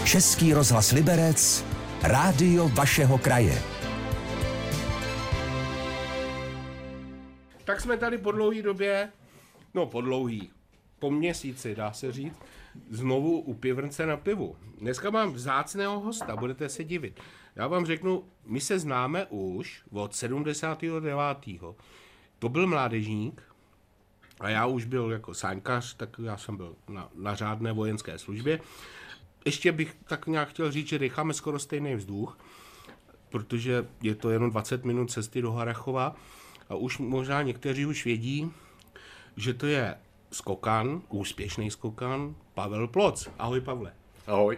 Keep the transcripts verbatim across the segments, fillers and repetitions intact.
Český rozhlas Liberec, rádio vašeho kraje. Tak jsme tady po dlouhý době, no po dlouhý, po měsíci dá se říct, znovu u Pivrnce na pivu. Dneska mám vzácného hosta, budete se divit. Já vám řeknu, my se známe už od sedmdesátého devátého To byl mládežník a já už byl jako sáňkař, tak já jsem byl na, na řádné vojenské službě. Ještě bych tak nějak chtěl říct, že decháme skoro stejný vzduch, protože je to jenom dvacet minut cesty do Harrachova a už možná někteří už vědí, že to je skokan, úspěšný skokan, Pavel Ploc. Ahoj, Pavle. Ahoj.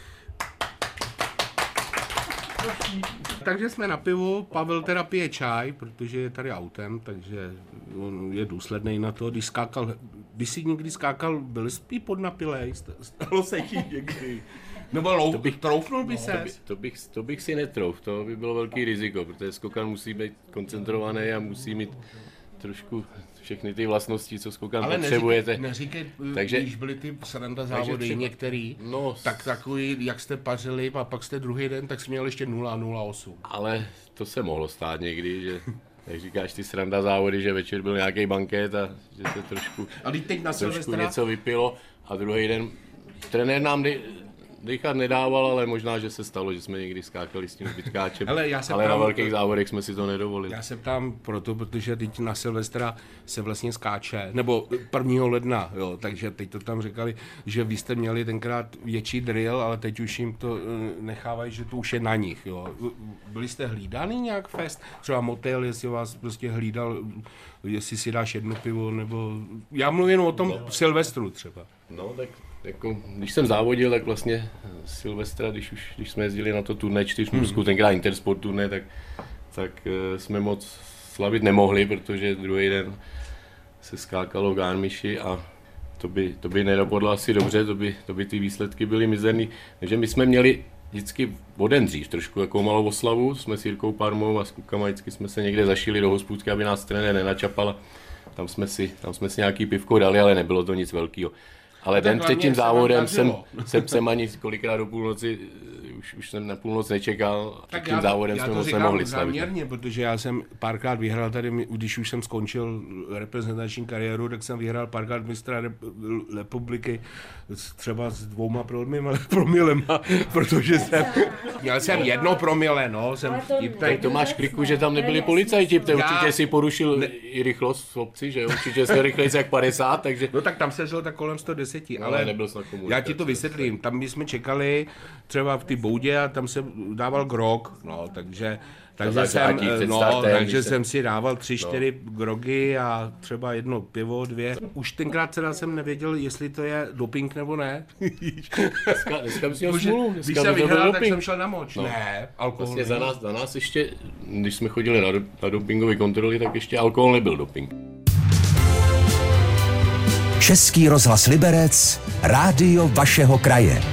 Takže jsme na pivu, Pavel teda pije čaj, protože je tady autem, takže on je důsledný na to, když skákal, když si někdy skákal, byl jsi podnapilej, stalo se ti někdy. Nebo lou, to bych, troufnul by no, ses? To, by, to, bych, to bych si netrouf, to by bylo velký riziko, protože skokan musí být koncentrovaný a musí mít trošku všechny ty vlastnosti, co skokan ale potřebujete. Ale neříkej, takže, když byly ty sranda závody třeba, některý, no, tak takový, jak jste pařili a pak jste druhý den, tak jsi měl ještě nula nula osm. Ale to se mohlo stát někdy, že jak říkáš ty sranda závody, že večer byl nějaký banket a že se trošku, a teď na trošku něco vypilo a druhý den trenér nám dej, dechat nedával, ale možná, že se stalo, že jsme někdy skákali s tím zbytkáčem, ale, já se ale ptám, na velkých závodech jsme si to nedovolili. Já se ptám proto, protože teď na Silvestra se vlastně skáče, nebo prvního ledna, jo, takže teď to tam říkali, že vy jste měli tenkrát větší drill, ale teď už jim to nechávají, že to už je na nich, jo. Byli jste hlídaný nějak fest? Třeba motel, jestli vás prostě hlídal, jestli si dáš jedno pivo, nebo... Já mluvím o tom no. Silvestru třeba. No, tak jako, když jsem závodil, tak vlastně Silvestra, když už když jsme jezdili na to turné čtyřmužskou, hmm. tenkrát Intersport turné, tak, tak jsme moc slavit nemohli, protože druhý den se skákalo v Garmiši a to by, to by nedopadlo asi dobře, to by, to by ty výsledky byly mizerný. Takže my jsme měli vždycky o den dřív trošku jako malou oslavu, jsme s Jirkou Parmou a s klukama vždycky jsme se někde zašili do hospůdky, aby nás trenér nenačapal. Tam jsme si, tam jsme si nějaký pivko dali, ale nebylo to nic velkého. Ale den před tím závodem jsem, jsem, jsem ani kolikrát do půlnoci, už, už jsem na půlnoc nečekal, před tím závodem jsme moc nemohli slavit. Záměrně, protože já jsem párkrát vyhrál tady, když už jsem skončil reprezentační kariéru, tak jsem vyhrál párkrát mistra republiky, třeba s dvouma promilema, promilema protože jsem, měl jsem jedno promile, no, jsem vtipnej. To máš kliku, že tam nebyli policajti, protože určitě si porušil ne, i rychlost v obci, že určitě jsme rychlejší jak padesát, takže... No tak tam se žil tak kolem sto deset, no, ale nebyl já ti to vysvětlím, tam my jsme čekali třeba v ty boudě a tam se dával grog, no, takže... Takže, jsem, no, startem, takže jsem si dával tři, čtyři no. grogy a třeba jedno pivo, dvě. Už tenkrát teda jsem nevěděl, jestli to je doping nebo ne. Dneska, dneska bys měl smůlu. Když jsem vyhrál, tak jsem šel na moč. No. Ne, alkohol. Vlastně za nás, za nás ještě, když jsme chodili na, na dopingové kontroly, tak ještě alkohol nebyl doping. Český rozhlas Liberec, rádio vašeho kraje.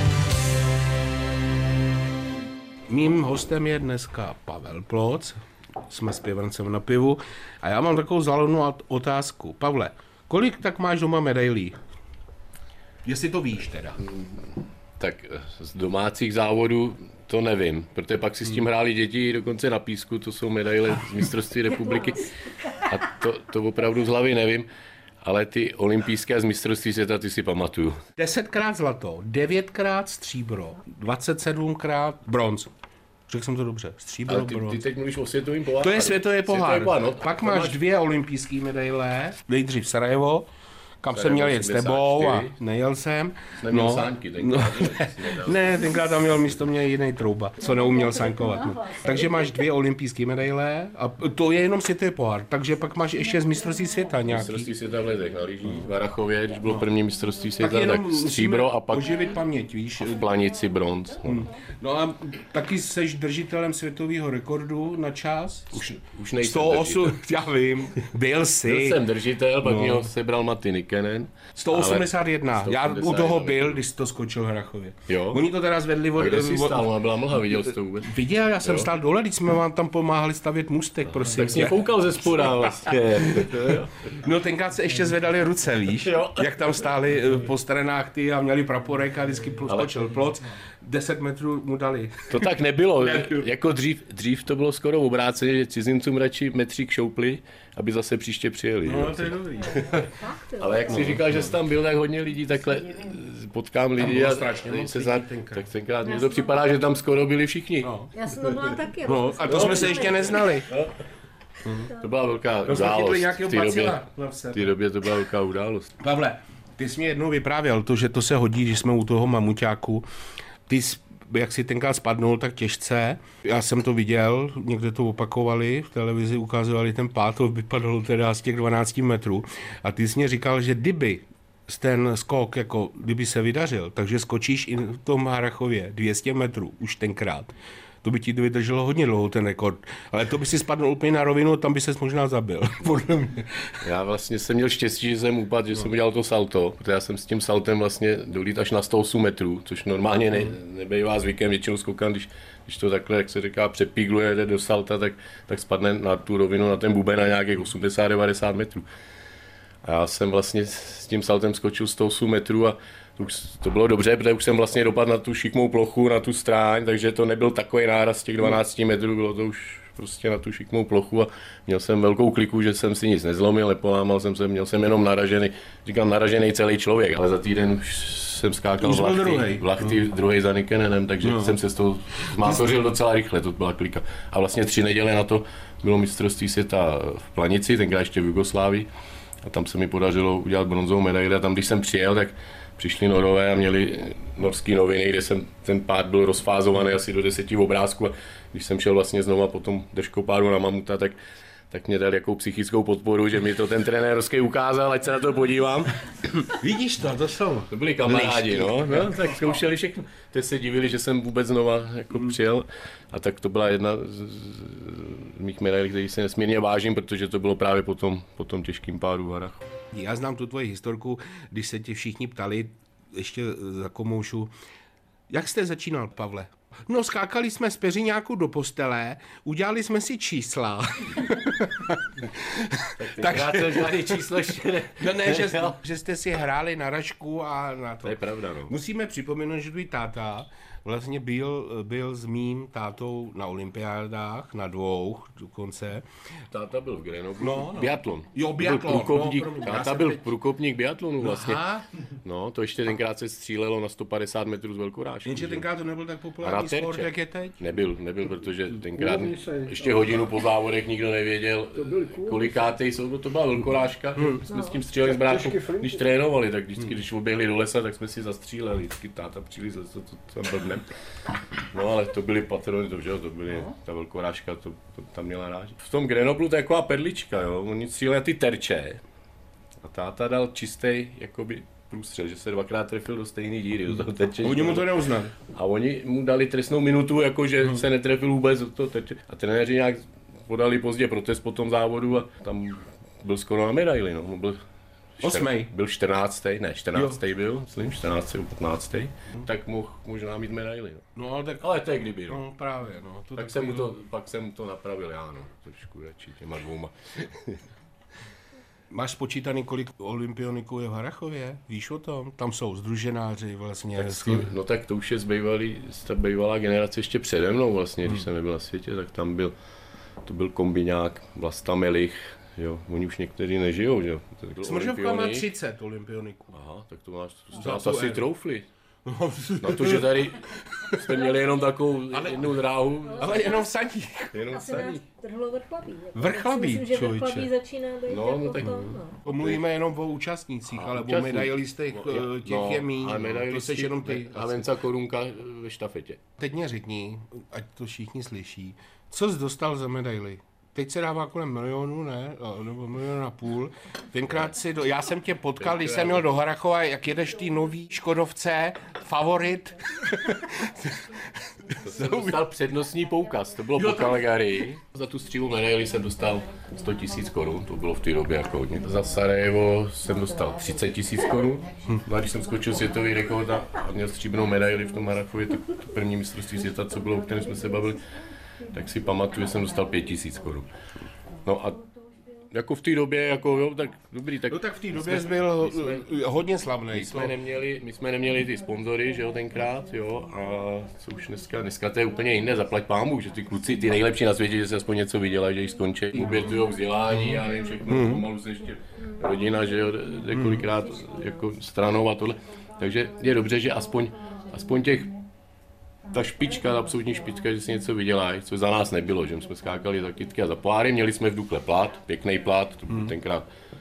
Mým hostem je dneska Pavel Ploc, jsme s Pivrncem na pivu a já mám takovou zálovnou otázku. Pavle, kolik tak máš doma medailí? Jestli to víš teda. Tak z domácích závodů to nevím, protože pak si s tím hráli děti dokonce na písku, to jsou medaile z mistrovství republiky a to, to opravdu z hlavy nevím. Ale ty olympijské a z mistrovství světa, ty si pamatuju. Desetkrát zlato, devětkrát stříbro, dvacet sedmkrát bronz. Řekl jsem to dobře. Stříbro, ty, bronz. Ty teď mluvíš o světovým poháru. To je světový pohár. pohár no, Pak máš, máš dvě olympijské medaile, nejdřív Sarajevo, kam jsem měl jet s tebou a nejel jsem. Neměl no, sáňky tenkrát. No, ne, ne, tenkrát tam měl místo mě jiný trouba, co neuměl sáňkovat. No. Takže máš dvě olympijské medaile a to je jenom světový pohár. Takže pak máš ještě z mistrovství světa nějaký. Mistrovství světa v Ledech, na lyžích v Harrachově, když bylo no. první mistrovství světa, tak, tak stříbro a pak oživit paměť, víš. V Planici bronz. Hmm. No a taky seš držitelem světového rekordu na čas. Už, už nejsem sto osm, já vím, byl jsi. Byl jsem držitel, pak no. mě ho sebral Matinik. Zanikenen. sto osmdesát jedna. Ale... Já u toho byl, když to skočil v Harrachově. Jo? Oni to teda zvedli od... A kde jsi od... stál? Ona byla mlha, viděl jsi to vůbec? Viděl, já jsem Jo? stál dole, když jsme vám tam pomáhali stavět můstek, prosím. Tak jsi mě koukal ze spoda vlastně. No tenkrát se ještě zvedali ruce, víš? Jo. Jak tam stáli eh, po stranách ty a měli praporek a vždycky skočil plot. deset metrů mu dali. To tak nebylo. Jako dřív, dřív to bylo skoro obráceně, že cizincům radši metřík šoupli, aby zase příště přijeli. No, to je dobrý. Ale jak jsi říkal, že jsi tam byl, tak hodně lidí takhle potkám lidi a se za, tak tenkrát mně to připadá, že tam skoro byli všichni. No. Já jsem to byla taky. No, a to jsme se ještě neznali. To byla velká To jsme chytli událost. nějakého V té době, bacila. No, v té době to byla velká událost. Pavle, ty jsi mě jednou vyprávěl, to, že to se hodí, že jsme u toho mamuťáku. Ty jsi, jak si tenkrát spadnul tak těžce, já jsem to viděl, někde to opakovali, v televizi ukazovali ten pád, to vypadalo teda z těch dvanácti metrů. A ty jsi mě říkal, že kdyby ten skok, jako kdyby se vydařil, takže skočíš i v tom Harrachově dvě stě metrů, už tenkrát. To by ti vydrželo hodně dlouho ten rekord. Ale to by si spadl úplně na rovinu, tam by ses možná zabil, podle mě. Já vlastně jsem měl štěstí, že jsem upadl, že jsem udělal to salto, protože já jsem s tím saltem vlastně dolít až na sto osm metrů, což normálně ne, nebejvá zvykem, většinou skokám, když, když to takhle, jak se říká, přepígluje do salta, tak, tak spadne na tu rovinu, na ten buben na nějakých osmdesát devadesát metrů. A já jsem vlastně s tím saltem skočil sto osm metrů a to, už, to bylo dobře, protože už jsem vlastně dopadl na tu šikmou plochu, na tu stráň, takže to nebyl takový náraz z těch dvanácti metrů, bylo to už prostě na tu šikmou plochu a měl jsem velkou kliku, že jsem si nic nezlomil, nepolámal jsem se, měl jsem jenom naražený, říkám naražený celý člověk, ale za týden už jsem skákal v Lahti, v Lahti hmm. druhý za Nikenenem, takže no. jsem se z toho zmátořil docela rychle, to byla klika. A vlastně tři neděle na to bylo mistrovství světa v Planici, tenkrát ještě v Jugoslávii. A tam se mi podařilo udělat bronzovou medaili a tam, když jsem přijel, tak přišli Norové a měli norský noviny, kde jsem ten pád byl rozfázovaný asi do deseti obrázků a když jsem šel vlastně znova po tom deškopádu na mamuta, tak, tak mě dal jakou psychickou podporu, že mi to ten trenér norský ukázal, ať se na to podívám. Vidíš to, to jsou. To byli kamarádi, no, no, tak zkoušeli všechno. Teď se divili, že jsem vůbec znova jako přijel a tak to byla jedna z, z mých medailí, který se nesmírně vážím, protože to bylo právě po tom, po tom těžkým pádu v Harrach. Já znám tu tvoji historku, když se tě všichni ptali, ještě za komoušu, jak jste začínal, Pavle? No, skákali jsme z peřiňáku do postele, udělali jsme si čísla. tak tenkrát žádný číslo ještě ne. No ne, že, že jste si hráli na rašku a na to. To je pravda, no. Musíme připomenout, že tvůj táta vlastně byl, byl s mým tátou na olympiádách, na dvou dokonce. Táta byl v Grenoblu. No, no. Biatlon. Jo, biatlon. Byl průkopník, no, táta byl teď... průkopník biatlonu vlastně. Aha. No, to ještě tenkrát se střílelo na sto padesát metrů z velkorážky. Jenže tenkrát to nebyl tak populární sport, jak je teď? Nebyl, nebyl, protože tenkrát ještě hodinu po závodech nikdo nevěděl, kolikátej jsou, to byla velkorážka. Hmm. Jsme s tím stříleli s brátou, když trénovali, tak vždycky, když oběhli do lesa, tak jsme si zastříleli. Vždycky táta přijeli z lesa, to tam blbnem. No ale to byly patrony, to, že jo, to byly, ta velkorážka, to, to tam měla ráž. V tom Grenoblu to je taková perlička, jo, oni stříleli ty terče a táta dal čistý, jakoby průstřel, že se dvakrát trefil do stejné díry, do toho terče. Oni mu to neuznali. A oni mu dali trestnou minutu, jako že hmm. se netrefil vůbec do toho terče. A trenéři nějak podali pozdě protest po tom závodu a tam byl skoro na medaili, no, byl Osmej. Byl čtrnáctý, ne, čtrnáctý byl, myslím, čtrnáctý nebo patnáctý, tak mohl možná mít medaili. No. No, tak... Ale to je kdyby, no. No právě, no. To tak jsem mu to, pak jsem mu to napravil já, no, trošku radši těma dvouma. Máš spočítaný, kolik olympioniků je v Harrachově? Víš o tom? Tam jsou sdruženáři vlastně. Tak tím, no tak to už je zbývalý, ta bývalá generace ještě přede mnou vlastně, když hmm. jsem nebyl na světě, tak tam byl, to byl Kombiňák, Vlasta Melich, jo, oni už někteří nežijou, že jo. Smržovka má třicet olympioniků. Aha, tak to máš, to máš asi troufli. Na to, že tady jste měli jenom takovou ale, jednu dráhu. Ale jenom sadík. Jenom asi nás trhlo vrchlabí. Vrchlabí, myslím, že vrchlabí začíná být no, jako no, tak, to. No. Pomluvíme jenom o účastnících, ale o medailistech no, těch no, je míň. To seš jenom ty. A Venca Korunka ve štafetě. Teď mě řekni, ať to všichni slyší, co jsi dostal za medaily? Teď se dává kolem milionu, ne? Nebo milion a půl. Tenkrát si, do... já jsem tě potkal, když jsem měl do Harrachova, jak jedeš ty nový Škodovce, favorit. To jsem dostal přednostní poukaz, to bylo po Calgary. Za tu střílu medaili jsem dostal sto tisíc korun, to bylo v té době jako hodně. Za Sarajevo jsem dostal třicet tisíc korun. A když jsem skočil světový rekord a měl stříbrnou medaili v tom Harrachově, to, to první mistrovství světa, co bylo, o kterém jsme se bavili, tak si pamatuju, že jsem dostal pět tisíc korun. No a jako v té době, jako jo, tak dobrý, tak... No tak v té době jsi byl jsme, hodně slavný. My jsme, neměli, my jsme neměli ty sponzory, že jo, tenkrát, jo, a co už dneska, dneska to je úplně jiné, zaplať pámu, že ty kluci, ty nejlepší na světě, že se aspoň něco vydělají, že jich skončí, obětujou vzdělání, já nevím, všechno, mm. pomalu se ještě rodina, že jo, jde kolikrát jako stranou a tohle, takže je dobře, že aspoň, aspoň těch ta špička, ta absolutní špička, že si něco vydělají, co za nás nebylo, že jsme skákali za kytky a za poháry, měli jsme v Dukle plat, pěkný plat, to hmm. tenkrát,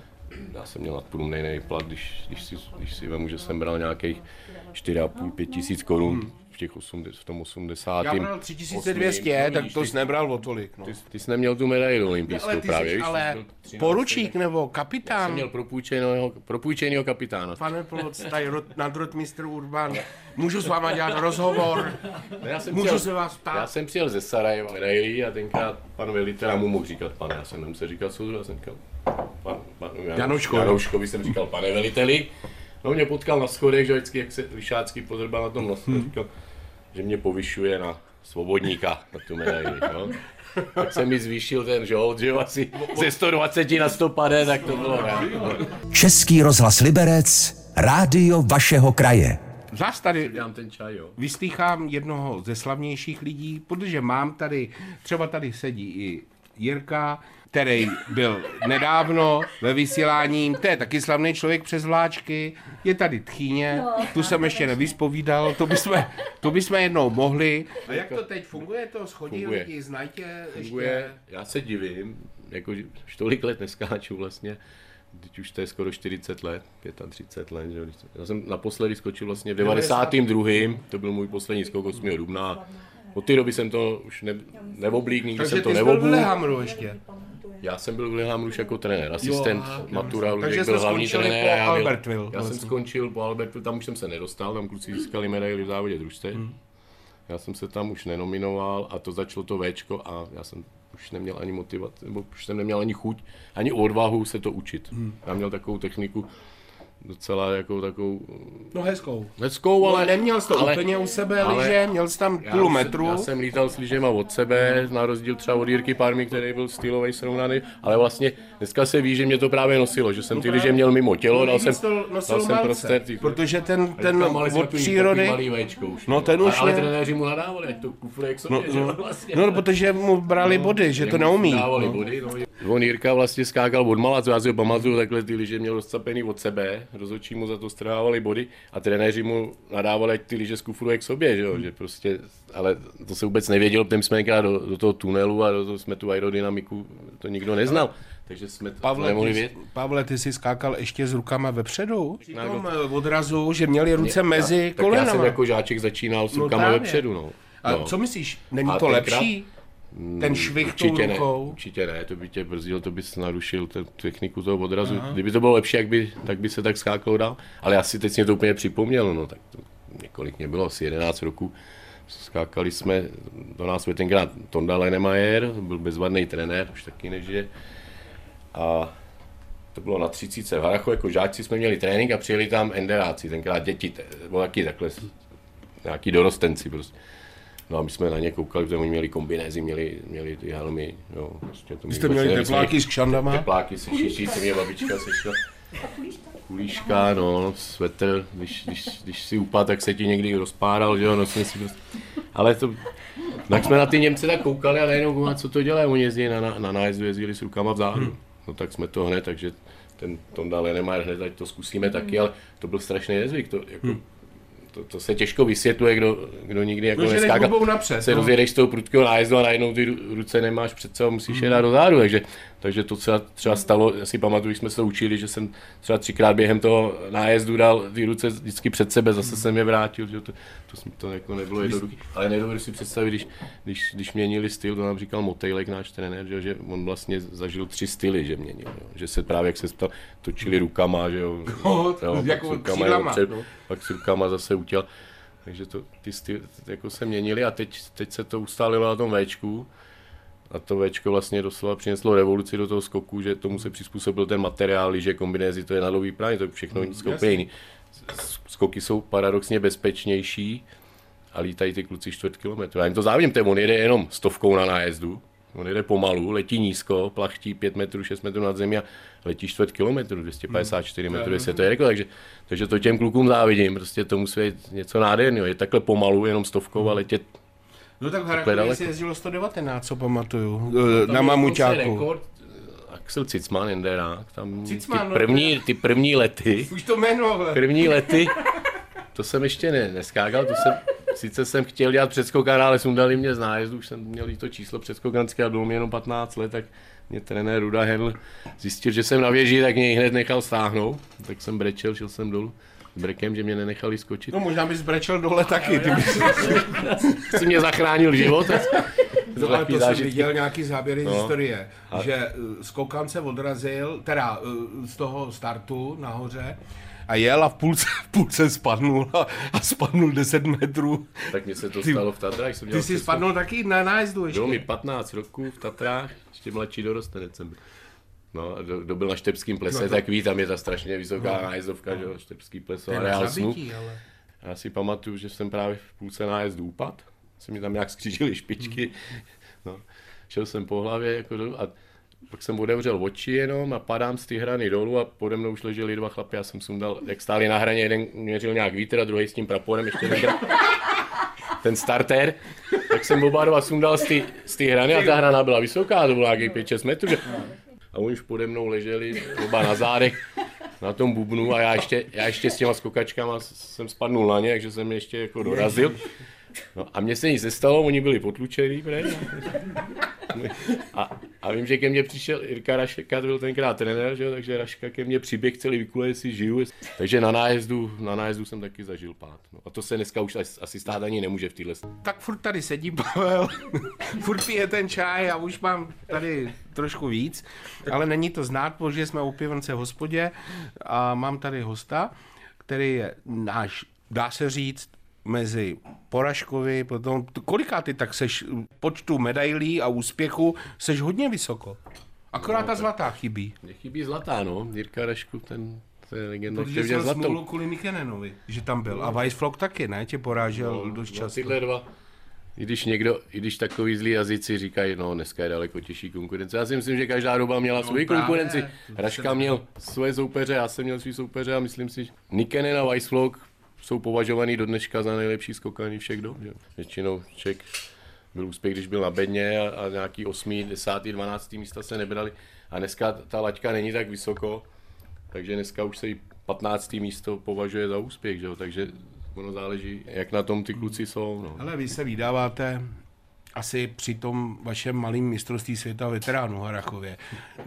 já jsem měl nadprůměrný plat, když, když, si, když si vemu, že jsem bral nějakých čtyři a půl pět tisíc korun hmm. v, těch osmdesátých, v tom osmdesátém. Já bral tři tisíce dvě stě, tak to jsi nebral o tolik. No. Ty, ty jsi neměl tu medaili olympijskou ale ty právě, jsi, víš? Ale poručík nebo kapitán. Já jsem měl propůjčenýho, propůjčenýho kapitána. Pane Ploc, tady nadrotmistr Urban, můžu s váma dělat rozhovor, no já jsem můžu přijel, se vás ptát. Já jsem přijel ze Sarajeva medailí a tenkrát pan velitel mu mohl říkat pane, já jsem nemusel říkat soudru, já jsem říkal pan, pan Janouškovi. Janouškovi jsem říkal pane veliteli. No mě potkal na schodech, že vždycky jak se Lišácký podrbal na tom nosu, hmm. říkal, že mě povyšuje na svobodníka na tu medaili, no. Tak jsem mi zvýšil ten žolt, že jo, asi ze sto dvacet na sto padesát, tak to bylo rád. Český rozhlas Liberec, rádio vašeho kraje. Zas tady ten čaj, jo. vyslýchám jednoho ze slavnějších lidí, protože mám tady, třeba tady sedí i Jirka, který byl nedávno ve vysílání, to je taky slavný člověk přes vláčky, je tady Tchýně, tu jsem ještě nevyspovídal, to bychom, to bychom jednou mohli. A jak to teď funguje, to schodí lidi, znají tě ještě? Já se divím, jako už tolik let neskáču vlastně, teď už to je skoro čtyřicet let, třicet pět let, že? Já jsem naposledy skočil vlastně v devadesátém druhém to byl můj poslední skok osmého dubna. Od té doby jsem to už ne, neoblík, nikdy takže jsem to neobul. Takže ty jsi byl v neobul. ještě? Já jsem byl v Lillehammeru už jako trenér, asistent, jo, matura, Luděk byl hlavní trenér. Po já, Albertville, já vlastně. jsem skončil po Albertville, tam už jsem se nedostal, tam kluci získali medaili v závodě družstev. Hmm. Já jsem se tam už nenominoval a to začalo to Véčko a já jsem už neměl ani motivaci, nebo už jsem neměl ani chuť, ani odvahu se to učit. Hmm. Já měl takovou techniku, docela jako takovou... No hezkou. Hezkou, ale... No, neměl jsi to ale, úplně u sebe ale, lyže, měl jsi tam půl metru. Já jsem lítal s lyžema od sebe, na rozdíl třeba od Jirky Parmy, který byl stylový srovnaný, ale vlastně dneska se ví, že mě to právě nosilo, že jsem ty lyže měl mimo tělo, no, dal jsem, dal jsem malce, prostě, ty, protože ten, ten od přírody... Už, no ten už ale, ne... ale trenéři mu nadávali, ať to kufre jak sobě, no, no, vlastně. No, protože mu brali no, body, že to neumí. Dávali no. body, no. On Jirka vlastně skákal od mala, co já si ho pamatuju, takhle ty lyže měl rozcapený od sebe, rozhodčí mu za to strhávali body a trenéři mu nadávali, ať ty lyže skufruje k sobě, že jo, že prostě, ale to se vůbec nevěděl, protože jsme do, do toho tunelu a do toho jsme tu aerodynamiku, to nikdo neznal. Takže jsme to Pavle, nemohli ty, vědět. Pavle, ty jsi skákal ještě s rukama vepředu? Při tom odrazu, že měli ruce Mě, mezi já, kolenama. Tak já jsem jako žáček začínal s rukama no, vepředu, no. A no. co myslíš, není a to tenkrát, lepší? Ten švih tou rukou? Ne, určitě ne, to by tě brzdil, to bys narušil ten techniku toho odrazu. Aha. Kdyby to bylo lepší, jak by, tak by se tak skákalo dál. Ale já si teď mě to úplně připomněl, no tak to, několik mě bylo, asi jedenáct roků. Skákali jsme, do nás byl tenkrát Tonda Lenemajer, byl bezvadný trenér, už taky nežije. A to bylo na třicítce v Harachu, jako žáci jsme měli trénink a přijeli tam enderáci, tenkrát děti, bylo taky takhle, nějaký dorostenci prostě. No a my jsme na ně koukali, protože oni měli kombinézy, měli, měli ty helmy, jo. Prostě to Vy jste měli tepláky s kšandama? Tepláky se šiší, co mě babička sešla. Kulíška, no, svetr, když, když, když si upadl, tak se ti někdy rozpáral, že jo, nosil si prostě. Ale to, tak jsme na ty Němce tak koukali a nejenom, co to dělají, oni jezdí na, na, na nájezdu, jezdili s rukama vzadu. Hmm. No tak jsme to hned, takže ten Tonda Lenemajer hned, ať to zkusíme taky, ale to byl strašný nezvyk, to jako... Hmm. To, to se těžko vysvětluje, kdo, kdo nikdy jako no, neskákal. Napřed, se no. rozjedeš z toho prudkého nájezdu a najednou ty ruce nemáš před sebou, musíš je dát do zádu, takže, takže to třeba, třeba stalo, já si pamatuju, když jsme se učili, že jsem třeba třikrát během toho nájezdu dal ty ruce vždycky před sebe, zase jsem je vrátil, že to, to, to jako nebylo jednoduché. Ale nedovedu si představit, když, když, když měnili styl, to nám říkal Motejlek, náš trenér, že, že on vlastně zažil tři styly, že měnil, jo. Že se právě, jak se ptal, točili rukama, že jo, no, jo jako rukama, před, pak s rukama zase utěl. Takže to, ty styly jako se měnily a teď, teď se to ustálilo na tom Včku. A to Včko vlastně doslova přineslo revoluci do toho skoku, že tomu se přizpůsobil ten materiál, lyže, kombinézy, to je na dlouhý práně, to všechno mm, úplně jiný. Skoky jsou paradoxně bezpečnější a lítají ty kluci čtvrt kilometru. Já jim to závidím, on jede jenom stovkou na nájezdu, on jede pomalu, letí nízko, plachtí pět metrů, šest metrů nad zemí a letí čtvrt kilometru, dvě stě padesát čtyři metrů, jestli to je rekord, takže, takže to těm klukům závidím, prostě to musí být něco nádherného, je takhle pomalu, jenom stovkou a letět. No tak v Harakově si jezdilo sto devatenáct, co pamatuju, no, na Mamuťáku. Axel Cicman, Enderák, tam Cicman, ty, první, ty první lety, už to jméno, první lety, to jsem ještě ne, neskákal, to jsem, sice jsem chtěl dělat předskokan, ale sundali mě z nájezdu, už jsem měl to číslo předskokanské a bylo mi jenom patnáct let, tak mě trenér Ruda Henl zjistil, že jsem na věži, tak mě hned nechal stáhnout, tak jsem brečel, šel jsem dolů s brekem, že mě nenechali skočit. No možná bys brečel dole taky, ty bys... si mě zachránil život. No, ale to jsem viděl nějaký záběry z no. historie, A... že skokan se odrazil, teda z toho startu nahoře a jel a v půlce, v půlce spadnul a, a spadnul deset metrů. Tak mně se to ty, stalo v Tatrách. Jsem ty jsi spadnul taky na nájezdu ještě. Bylo mi patnáct roků v Tatrách, ještě mladší dorostenec jsem byl. No, kdo byl na Štepském plese, no to... tak ví, tam je ta strašně vysoká no. nájezdovka, že Štepský ples, areál snu. Ale... Já si pamatuju, že jsem právě v půlce nájezdu upad, se mi tam nějak skřížily špičky, no. Šel jsem po hlavě jako dolů a pak jsem otevřel oči jenom a padám z té hrany dolů a pode mnou už leželi dva chlapy, já jsem sundal, jak stáli na hraně, jeden měřil nějak vítr a druhý s tím praporem, ještě ten, ten starter, tak jsem oba dva sundal z té hrany a ta hrana byla vysoká, to bylo nějakých pět šest metrů. Že? A oni už pode mnou leželi, oba na zádech, na tom bubnu a já ještě, já ještě s těma skokačkama jsem spadnul na ně, takže jsem je ještě jako dorazil. No a mně se nic nestalo, oni byli potlučený, a, a vím, že ke mně přišel Jirka Raška, to byl tenkrát trenér, že? Takže Raška ke mně přiběh celý vykulej, jestli žiju. Takže na nájezdu, na nájezdu jsem taky zažil pád. No. A to se dneska už asi stát ani nemůže v téhle. Tak furt tady sedí Pavel, furt pije ten čaj a už mám tady trošku víc, ale není to znát, protože jsme u Pivrnce v hospodě a mám tady hosta, který je náš, dá se říct, mezi Poražkovi, potom, koliká ty tak seš počtu medailí a úspěchu, seš hodně vysoko. Akorát no, ta zlatá chybí. Mně chybí zlatá, no. Jirka Rašku, ten, ten je legenda. Protože jsem zlatou. Smůlu kvůli Mikenenovi, že tam byl. A Weissflog taky, ne? Tě porážel no, dost často. Tyhle dva. I když někdo, i když takový zlí jazyci říkají, no dneska je daleko těžší konkurence. Já si myslím, že každá doba měla no, svoji konkurenci. Raška měl svoje soupeře, já jsem měl svý soupeře a myslím si, že Nikenen a Weissflog jsou považovaný do dneška za nejlepší skokání všech dob. Že? Většinou Ček byl úspěch, když byl na bedně a, a nějaký osmý, desátý, dvanáctý místa se nebrali. A dneska ta laťka není tak vysoko, takže dneska už se i patnáctý místo považuje za úspěch. Že? Takže ono záleží, jak na tom ty kluci jsou. No. Ale vy se vydáváte asi při tom vašem malým mistrovství světa veteránů Harrachově.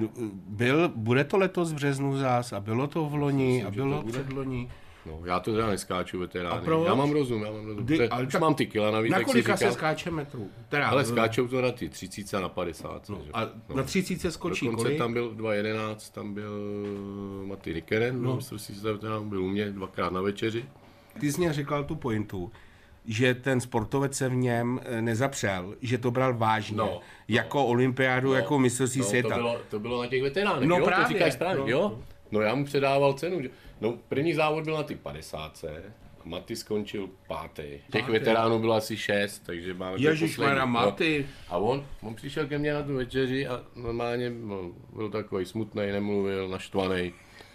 Byl, bude to letos v březnu zás a bylo to v loni myslím, a bylo předloni. No, já to teda neskáču veterány. Já mám rozum, já mám rozum. Kdy, ale už tak, mám ty kila navíc, na kolika se skáče metrů? Teda, ale skáčou to na ty třicet a na padesát. No, a no. Na třicet skočí dokonce kolik? Tam byl dva jedenáct, tam byl Maty Nikenen, no. Byl u mě dvakrát na večeři. Ty jsi mě říkal tu pointu, že ten sportovec se v něm nezapřel, že to bral vážně, no, jako no, olympiádu, no, jako mistrovství no, světa. To bylo, to bylo na těch veteránech, no, jo? Právě, to říkáš správně, no. jo? No já mu předával cenu, že... No první závod byl na ty padesátce, Maty skončil pátý. Těch pátý. Veteránů bylo asi šest, takže máme Ježišmarja, Maty. A on, on přišel ke mně na tu večeři a normálně no, byl takový smutnej, nemluvil, naštvaný.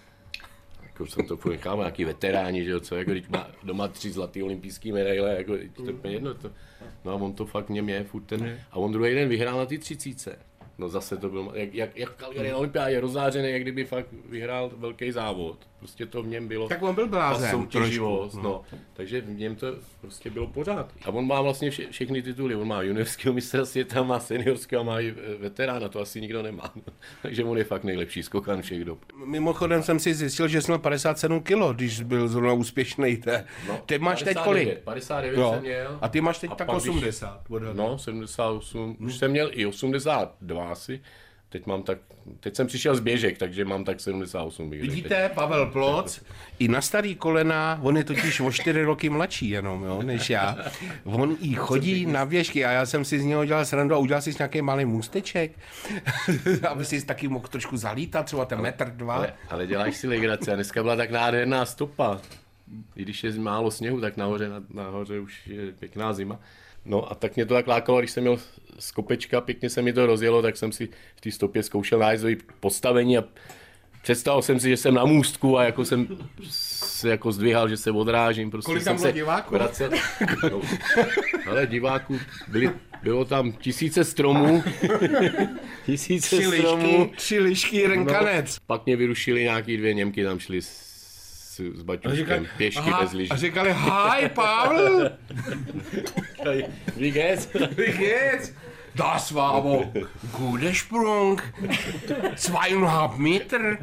Jako jsem to ponechal, nějaký veteráni, že jo, co, jako když má doma tři zlatý olympijský medaile, jako to je jedno to. No a on to fakt v něm je, furt ten. A on druhý den vyhrál na ty třicítce. No zase to byl, jak, jak, jak v Calgary na olympiádě rozzářený, jak kdyby fakt vyhrál velký závod. Prostě to v něm bylo. Tak on byl blázen. Soutěživost, no. no. Takže v něm to prostě bylo pořád. A on má vlastně vše, všechny tituly. On má juniorského mistra světa, má seniorského, má i veterána, to asi nikdo nemá. Takže on je fakt nejlepší skokan všech dob. Mimochodem jsem si zjistil, že jsem měl padesát sedm kilo, když byl zrovna úspěšný. No, ty máš teď kolik? padesát devět no. jsem měl. A ty máš teď a tak osmdesát. Když, no, sedmdesát osm. Už jsem měl i osmdesát dva asi. teď mám tak, teď jsem přišel z běžek, takže mám tak sedmdesát osm. Vidíte, Pavel Ploc, i na starý kolena, on je totiž o čtyři roky mladší jenom, jo, než já. On i chodí na běžky a já jsem si z něho dělal srandu a udělal si nějaký malý můsteček, aby si taky mohl trošku zalítat, třeba ten metr dva. Ale, ale děláš si legraci a dneska byla tak nádherná stopa. I když je málo sněhu, tak nahoře, nahoře už je pěkná zima. No a tak mě to tak lákalo, když jsem měl z kopečka, pěkně se mi to rozjelo, tak jsem si v té stopě zkoušel nájsť postavení a představil jsem si, že jsem na můstku a jako jsem se jako zdvihal, že se odrážím. Prostě kolik tam bylo diváků? No, ale diváků, byli, bylo tam tisíce stromů, tisíce tři stromů. Lišky, tři lišky, jeden kanec. No, pak mě vyrušili nějaký dvě Němky, tam šli s, s baťuškem, pěšky aha, bez lyží. A říkali, hi Pavel! Wie geht's? Wie geht's? Das war aber guter Sprung. Zweieinhalb Meter.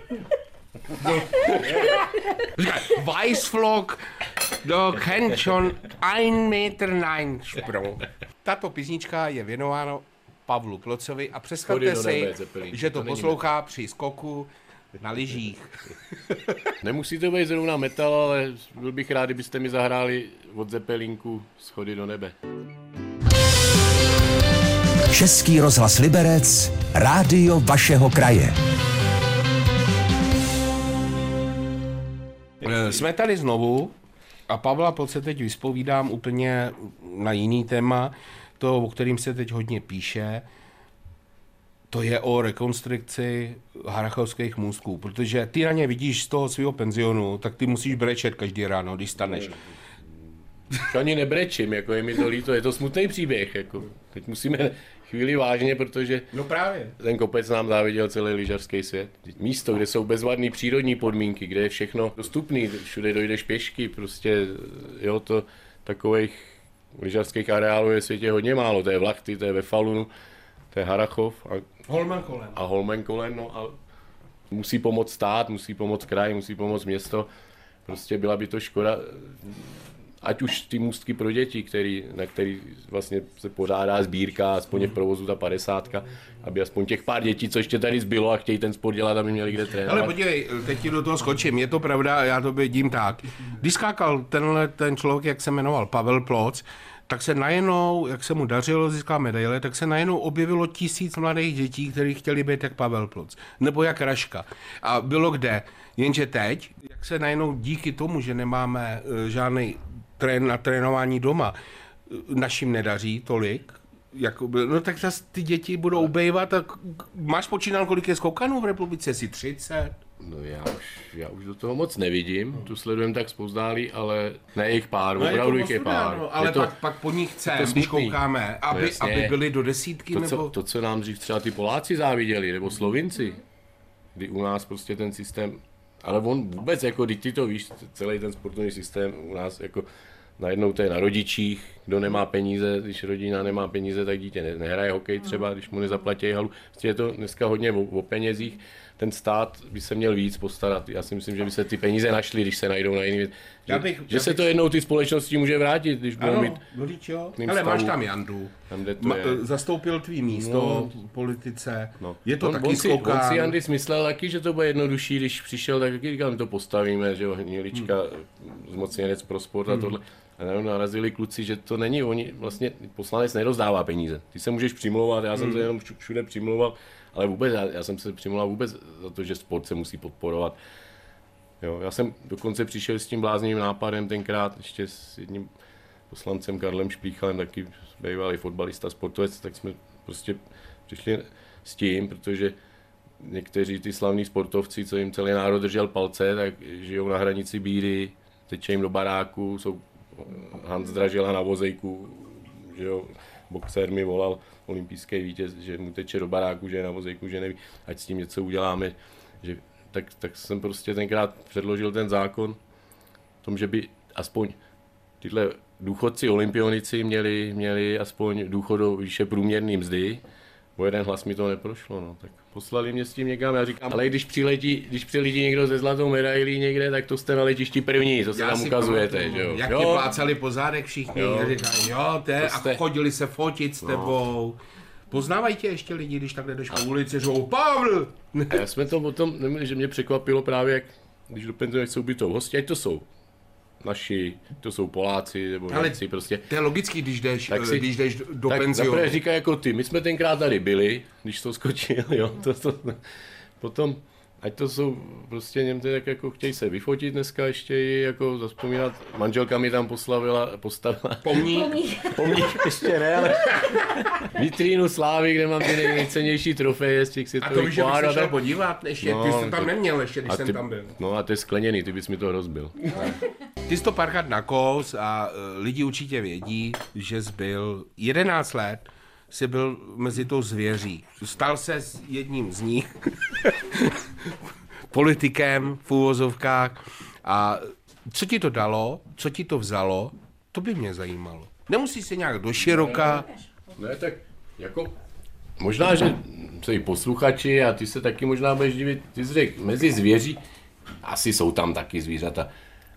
Weißflog, da kennt schon ein Meter nein Sprung. Tato písnička je věnována Pavlu Plocovi a představte si, že to poslouchá při skoku na lyžích. Nemusí to být zrovna metal, ale byl bych rád, kdybyste mi zahráli od Zeppelinku Schody do nebe. Český rozhlas Liberec, rádio vašeho kraje. Jsme tady znovu a Pavla Ploce teď vyspovídám úplně na jiný téma, to, o kterým se teď hodně píše. To je o rekonstrukci harrachovských můstků, protože ty na ně vidíš z toho svého penzionu, tak ty musíš brečet každý ráno, když staneš. Ani nebrečím, jako je mi to líto, je to smutný příběh, jako. Teď musíme chvíli vážně, protože no právě. Ten kopec nám záviděl celý lyžařský svět. Místo, kde jsou bezvadné přírodní podmínky, kde je všechno dostupné, všude dojdeš pěšky, prostě, jo, to takových lyžařských areálů je v světě hodně málo, to je v Lachty, to je ve Falunu, to je Harrachov a Holmenkollen. A Holmenkollen, no a musí pomoct stát, musí pomoct kraj, musí pomoct město. Prostě byla by to škoda, ať už ty můstky pro děti, který, na který vlastně se pořádá sbírka, aspoň v provozu ta padesátka, aby aspoň těch pár dětí, co ještě tady zbylo a chtějí ten sport dělat, aby měli kde trénovat. Ale podívej, teď ti do toho skočím, je to pravda, já to vidím tak. Když skákal tenhle ten člověk, jak se jmenoval, Pavel Ploc, tak se najednou, jak se mu dařilo získat medaile, tak se najednou objevilo tisíc mladých dětí, kteří chtěli být jak Pavel Ploc, nebo jak Raška. A bylo kde? Jenže teď, jak se najednou díky tomu, že nemáme žádný trén na trénování doma, našim nedaří tolik, jako byl, no tak zase ty děti budou ubejvat a máš počínal, kolik je skoukanů v republice, si třicet? No já už, já už do toho moc nevidím, tu sledujem tak zpozdálí, ale ne jich pár, no opravdu jich je pár. No, ale je to, pak, pak po nich chceme, když koukáme, aby, no aby byli do desítky to, nebo... Co, to, co nám dřív třeba ty Poláci záviděli, nebo Slovinci, kdy u nás prostě ten systém, ale on vůbec, jako když ty to víš, celý ten sportovní systém u nás, jako najednou to je na rodičích, kdo nemá peníze, když rodina nemá peníze, tak dítě ne, nehraje hokej třeba, když mu nezaplatí halu. Prostě je to dneska hodně o, o penězích, ten stát by se měl víc postarat. Já si myslím, že by se ty peníze našly, když se najdou na jiný věc. Že, bych, že se to jednou ty společnosti může vrátit, když budou mít... Jo. Ale máš tam Jandu, tam, Ma, zastoupil tvý místo no, v politice, no. Je to on, taky on si, skokán. On si Jandy smyslel taky, že to bude jednodušší, když přišel, tak říkal, my to postavíme, že jo, Hnilička, hmm. zmocněnec pro sport a hmm. tohle. A narazili kluci, že to není, oni vlastně poslanec nerozdává peníze. Ty se můžeš přimlouvat, já jsem hmm. se jenom všude přimlouval, ale vůbec, já, já jsem se přimlouval vůbec za to, že sport se musí podporovat. Jo, já jsem dokonce přišel s tím bláznivým nápadem tenkrát ještě s jedním poslancem Karlem Šplíchalem, taky bývalý fotbalista, sportovec, tak jsme prostě přišli s tím, protože někteří ty slavní sportovci, co jim celý národ držel palce, tak žijou na hranici bídy, teče jim do baráku, jsou Hans Dražela na vozejku, že jo, boxer mi volal, olympijský vítěz, že mu teče do baráku, že je na vozejku, že neví, ať s tím něco uděláme, že, tak, tak jsem prostě tenkrát předložil ten zákon v tom, že by aspoň tyhle důchodci, olympionici měli, měli aspoň důchod do výše průměrné mzdy. O jeden hlas mi to neprošlo, no. Tak poslali mě s tím někam, já říkám, ale když přiletí, když přiletí někdo ze zlatou medailí někde, tak to jste na letišti první, to se tam ukazujete, pamatuju, že jo. Jak jo. tě plácali po zádech všichni, jo. A říkali, jo, te, jste... a chodili se fotit s tebou. Poznávají tě ještě lidi, když takhle jdeš po ulici, řvou Pavel! A já jsme to o tom neměli, že mě překvapilo právě, jak když do penze jsou bytou hosti, ať to jsou naši, to jsou Poláci nebo Němci prostě. To je logický, když jdeš, tak si, když jdeš do tak penzionu. Tak říká jako ty, my jsme tenkrát tady byli, když to skočil, jo, to, to, potom, ať to jsou prostě Němci, tak jako chtějí se vyfotit dneska ještě jako zaspomínat, manželka mi tam poslavila, postavila. Pomník. Pomník ještě ne, ale vitrínu slávy, kde mám ty nejcennější trofeje z těch světových pohárů. A to víš, že bych se šel tak... podívat, ještě, no, ty jsi to tam to... neměl ještě, když jsem ty... tam byl. No a to je skleněný, ty bys mi to rozbil. Ty jsi to párkrát nakous a uh, lidi určitě vědí, že jsi byl jedenáct let, jsi byl mezi tou zvěří. Stal se jedním z nich, politikem v úvozovkách. A co ti to dalo, co ti to vzalo, to by mě zajímalo. Nemusí se nějak doširoka. Ne, ne, tak jako možná, že jsou i posluchači a ty se taky možná budeš divit, ty jsi řekl, mezi zvěří, asi jsou tam taky zvířata,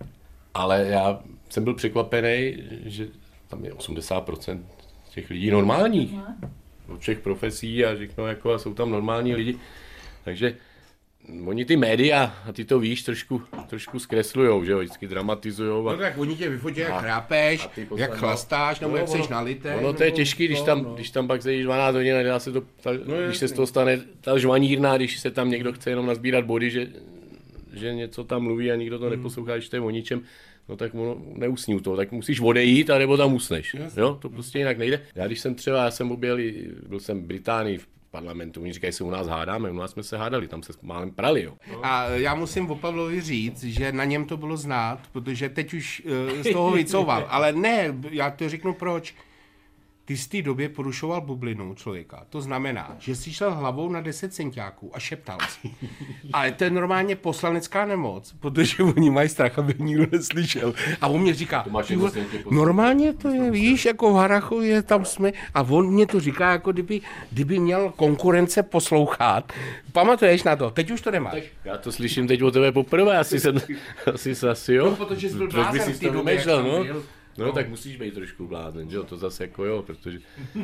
ale já jsem byl překvapený, že tam je osmdesát procent těch lidí normálních, od všech profesí a řeknou, jako a jsou tam normální lidi, takže oni ty média, a ty to víš, trošku, trošku zkreslujou, že jo, vždycky dramatizujou. A... No tak oni tě vyfotí, jak chrápeš, jak chlastáš, nebo no, jak seš nalité. Ono to je těžký, když tam, no, no. když tam pak sejíš dvanáct hodin a dá se to, ta, no, když se z toho stane ta žvanírna, když se tam někdo chce jenom nazbírat body, že, že něco tam mluví a nikdo to hmm. neposlouchá, když to je o ničem, no tak ono neusní u toho, tak musíš odejít, anebo tam usneš, jo, to prostě jinak nejde. Já když jsem třeba, já jsem objel, byl jsem v Británii, v parlamentu, oni říkají, že se u nás hádáme, u nás jsme se hádali, tam se málem prali, jo. A já musím o Pavlovi říct, že na něm to bylo znát, protože teď už uh, z toho vycouval, ale ne, já to řeknu proč. Ty z té době porušoval bublinu člověka. To znamená, že jsi šel hlavou na deset centiáků a šeptal si. Ale to je normálně poslanecká nemoc, protože oni mají strach, aby nikdo neslyšel. A on mě říká, normálně to je, víš, jako v Harrachově tam jsme, a on mě to říká, jako kdyby, kdyby měl konkurence poslouchat. Pamatuješ na to? Teď už to nemáš. Já to slyším teď od tebe poprvé, asi jsem, asi, asi jo. No, protože jsi byl blázen v té době, no. No, no, tak musíš být trošku blázen, že jo, to zase jako jo, protože...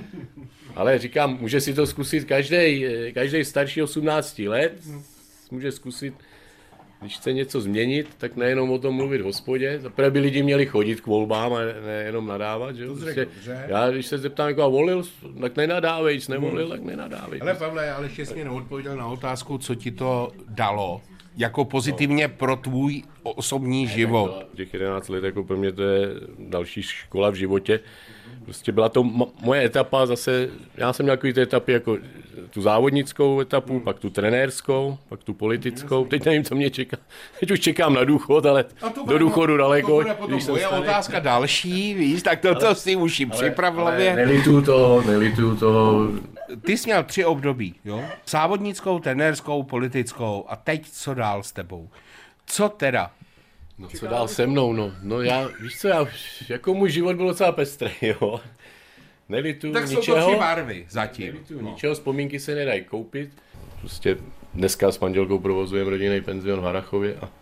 Ale říkám, může si to zkusit každý, každý starší osmnáct let, může zkusit, když chce něco změnit, tak nejenom o tom mluvit v hospodě, zaprvé by lidi měli chodit k volbám a nejenom nadávat, že jo. Prostě, já když se zeptám, jako a volil, tak nenadávej, jsi nevolil, tak nenadávej. Ale Pavle, ale ještě jsi mě neodpověděl na otázku, co ti to dalo. Jako pozitivně pro tvůj osobní život. Těch jedenáct let jako pro mě to je další škola v životě. Prostě byla to mo- moje etapa zase, já jsem měl takový ty etapy jako tu závodnickou etapu, pak tu trenérskou, pak tu politickou. Teď nevím, co mě čeká. Teď už čekám na důchod, ale do důchodu daleko. To bude potom moje otázka další, víš, tak to, to si už jim připrav v hlavě. Nelituju toho, nelituju toho. Ty jsi měl tři období, jo? Závodnickou, trenérskou, politickou a teď co dál s tebou? Co teda? No co dál se mnou, no, no já, víš co, já, jako můj život byl docela pestrý, jo. Nelituju tak ničeho. Tak jsou to tři barvy zatím. Nelituju no. ničeho, vzpomínky se nedají koupit. Prostě dneska s manželkou provozujeme rodinný penzion v Harrachově a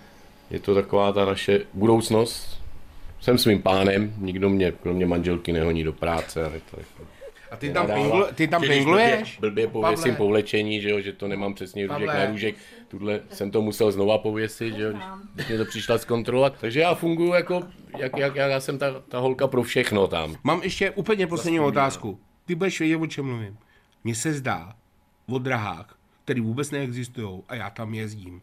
je to taková ta naše budoucnost. Jsem svým pánem, nikdo mě, kromě manželky, nehoní do práce. A, to jako a ty tam, pinglu, ty tam pingluješ? Blbě, blbě pověsím povlečení, že, jo, že to nemám přesně růžek na růžek. Tuhle jsem to musel znova pověsit, že jo, když mě to přišla zkontrolovat. Takže já funguji jako, jak, jak já jsem ta, ta holka pro všechno tam. Mám ještě úplně poslední otázku. Ty budeš vědět, o čem mluvím. Mně se zdá o drahách, který vůbec neexistují a já tam jezdím.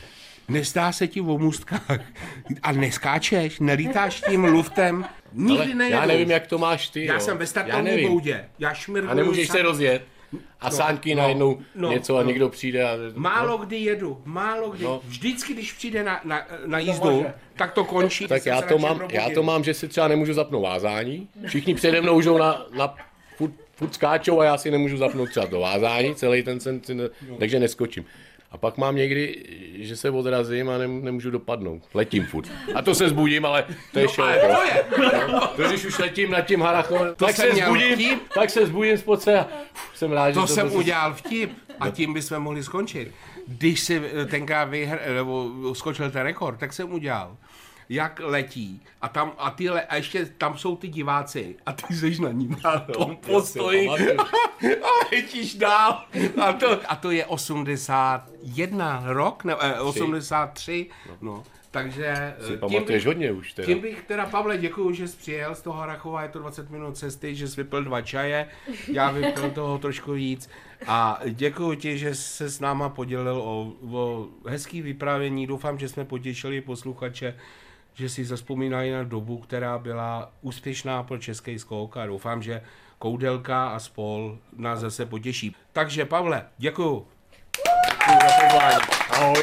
Nestá se ti o můstkách a neskáčeš, nelítáš tím luftem, nikdy nejedou. Já nevím, jak to máš ty. Já jo. jsem ve startovní boudě, já šmirgluju. A nemůžeš sám... se rozjet. A no, sánky no, najednou no, něco no. a někdo přijde a... Málo kdy jedu, málo kdy. No. Vždycky, když přijde na, na, na jízdu, no, tak to končí. Tak já to, mám, já to mám, že si třeba nemůžu zapnout vázání. Všichni přede mnou jdou na, na furt, furt skáčou a já si nemůžu zapnout třeba to vázání, celý ten sen, no. takže neskočím. A pak mám někdy, že se odrazím a nemůžu dopadnout. Letím furt. A to se zbudím, ale to je šel. No, to je. To, když už letím nad tím Harrachovem, tak se zbudím, tak se zbudím z poce a uf, jsem rád, že to, to jsem to udělal vtip a tím bychom mohli skončit. Když si tenkrát vyhr, nebo skočil ten rekord, tak jsem udělal. jak letí a tam a ty le, a ještě tam jsou ty diváci a ty jsi na ní na tom postoji a letíš dál a to, a to je osmdesát jedna rok, ne, eh, osmdesát tři, no. Takže si pamatuješ bych, hodně už teda. Tím bych teda, Pavle, děkuju, že jsi přijel z toho Harrachova, je to dvacet minut cesty, že jsi vypil dva čaje, já vypil toho trošku víc a děkuju ti, že se s náma podělil o, o hezký vyprávění, doufám, že jsme potěšili posluchače, že si zazpomínají na dobu, která byla úspěšná pro český skok a doufám, že Koudelka a spol nás zase potěší. Takže Pavle, děkuju. Děkuju za pozvání. Ahoj.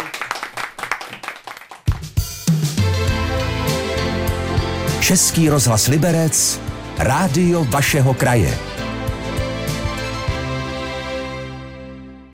Český rozhlas Liberec, rádio vašeho kraje.